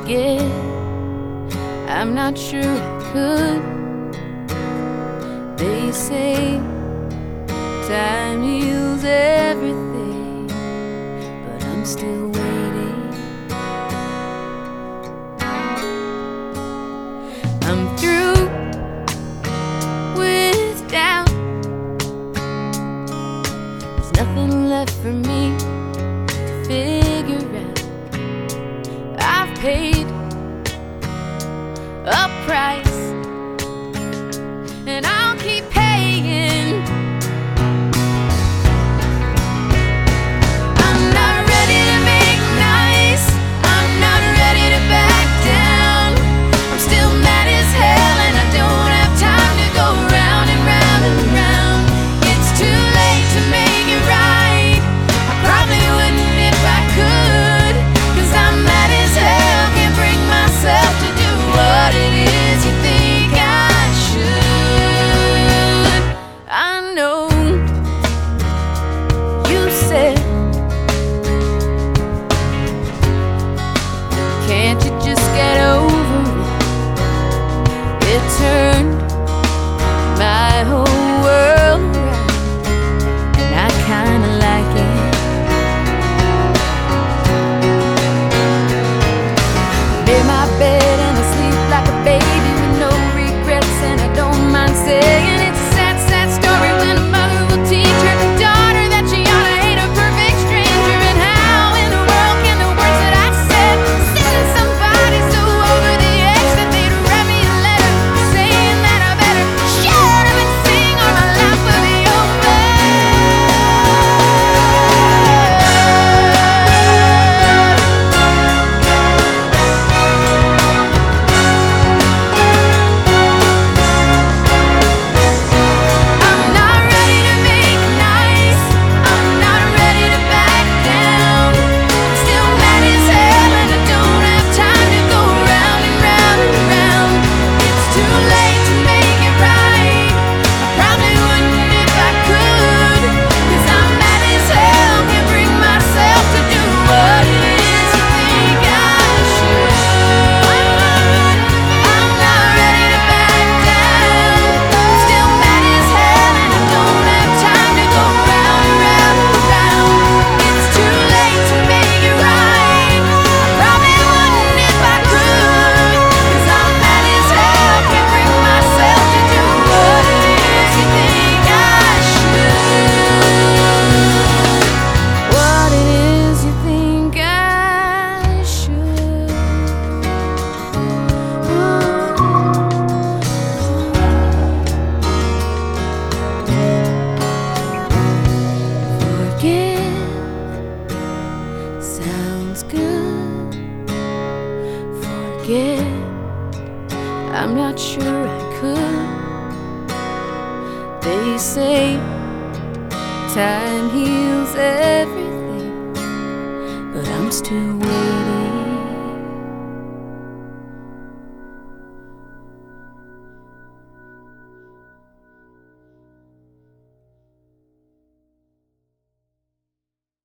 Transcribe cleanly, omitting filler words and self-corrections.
forget. I'm not sure I could. They say time heals everything, but I'm still waiting. I'm through with doubt. There's nothing left for me to figure out. I've paid a price, and I'll keep paying. I'm not ready to make nice. I'm not ready to back down. I'm still mad as hell, and I don't have time to go round and round and round. It's too late to make it right. I probably wouldn't if I could, 'cause I'm mad as hell, can't bring myself to do what it is you think I should. I know you said, can't you just get over it? It turned my whole world around, and I kinda like it. Made my bed and I sleep like a baby with no regrets, and I don't mind saying it's a sad, sad story when a mother will teach her daughter that she ought to hate a perfect stranger. And how in the world can the words that I said send somebody so over the edge that they'd write me a letter saying that I better shut up and sing or my life will be over. I'm not ready to make nice. I'm not ready to back down. I'm still mad as hell, and I don't have time to go round and round and round. It's too late to make it right. I probably wouldn't if I could, 'cause I'm mad as hell, can't bring myself to do what it is you think I should. I'm not ready to back down. I'm still mad as hell, and I don't have time to go round and round and round. It's too late to make it right. I probably wouldn't if I could, 'cause I'm mad as hell, can't bring myself to do what it is you think I should. What it is you think I should. Forgive sounds good. Forget, I'm not sure I could. They say time heals everything, but I'm still